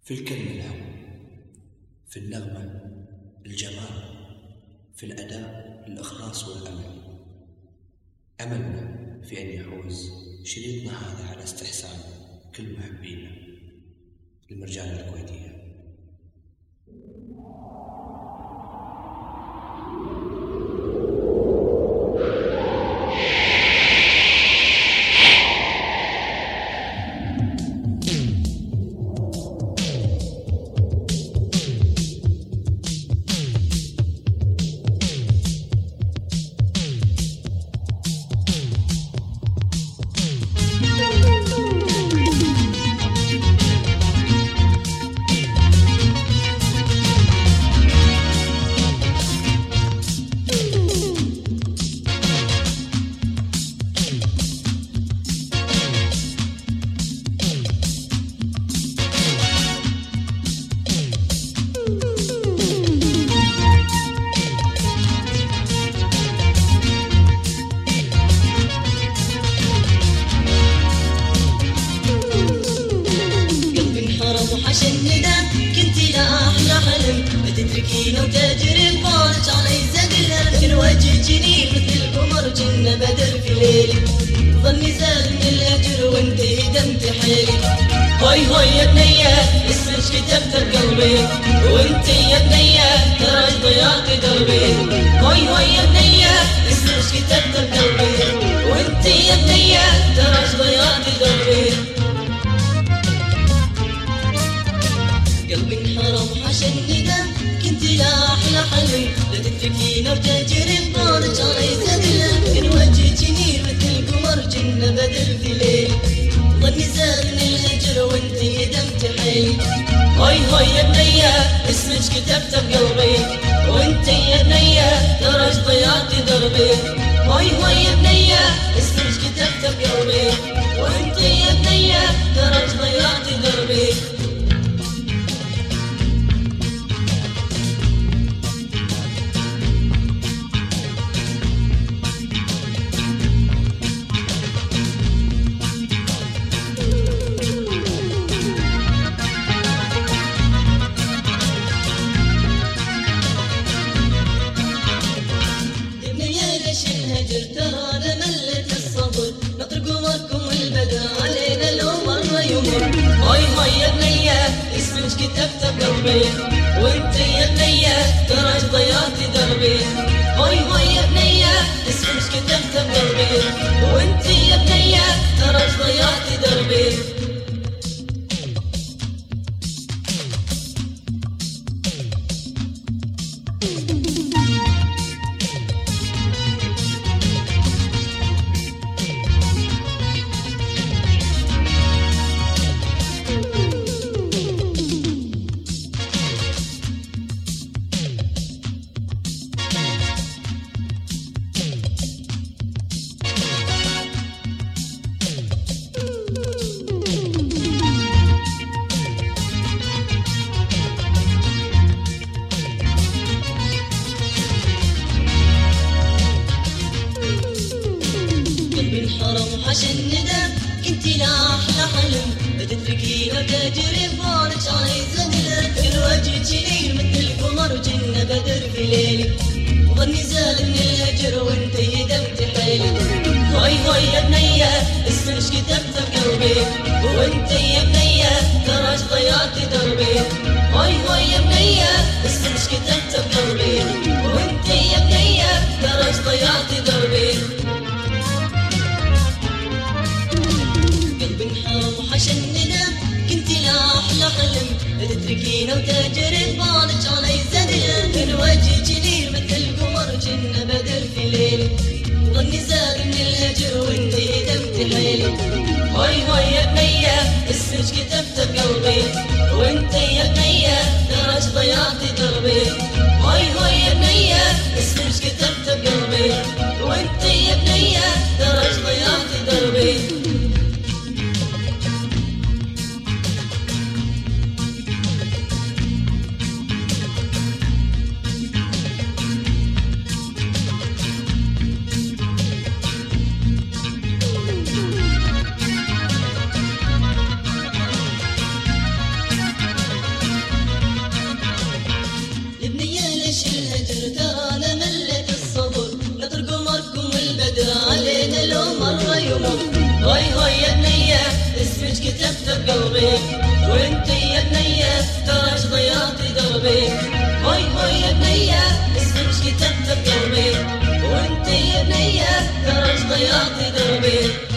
في الكلمة الهوى، في النغمة الجمال، في الأداء الإخلاص والأمل. أملنا في أن يحوز شريطنا هذا على استحسان كل محبينا. المرجانة الكويتية. تتركينا وتجري ببالك علي زقلة، لكن وجه جنين مثل القمر جنة بدر في ليلي، ظني زاد من الأجر وانتي دمت حيلي. هوي هوي يا بنية اسمك كتبت بقلبي، وانتي يا بنية ترى ضيعتي دربي. هوي هوي يا بنية اسمك كتبت بقلبي، وانتي يا بنية ترى ضيعتي دربي. قلبي انحرم وحشى الندم، كنتي لا أحلى حلم، لا تتركينا وتجري ببالك علي زقلة، لكن وجهك جنين مثل القمر جنة بدر في ليل، ظني زاد من الهجر وانتي دمت حيلي. هوي هوي يا بنية اسمك كتبت بقلبي، وانتي يا بنية تراش ضيعتي دربي. هوي هوي يا بنية اسمك كتبت بقلبي، وانتي يا بنية تراش ضيعتي دربي. ترى ملت الصبر نطرق وراكم البدر علينا لو مر يمر. هوي هوي يا بنية اسمك كتبت بقلبي، وانتي يا بنية تراش ضيعتي دربي. هوي هوي يا بنية اسمك كتبت بقلبي، وانتي يا بنية تراش ضيعتي دربي. انحرم وحشى الندم، كنتي لا أحلى حلم، لا تتركينا وتجري ببالك علي زقلة، لكن وجهك جنين مثل القمر جنة بدر في ليلي، ظني زاد من الهجر وانتي دمت حيلي. هوي هوي يا بنية اسمك كتبت بقلبي، وانتي يا بنية تراش ضيعتي دربي. هوي هوي يا بنية اسمك كتبت بقلبي، وانتي يا بنية تراش ضيعتي دربي. وحشى الندم، كنتي لا أحلى حلم، لا تتركينا وتجري ببالك علي زقلة، كان وجهك جنين مثل القمر جنة بدر في ليلي، ظني زاد من الهجر وانتي دمت حيلي. هوي هوي يا بنية اسمك كتبت بقلبي، وانتي يا بنية تراش ضيعتي دربي. هوي هوي يا بنية اسمك كتبت بقلبي، وانتي يا بنية تراش ضيعتي دربي. قلبك. هاي هاي يا بنية اسمك كتبت بقلبي، وانت يا بنية تاج ضيعتي دربي. هاي هاي يا بنية اسمك كتبت بقلبي، وانت يا بنية تاج ضيعتي دربي.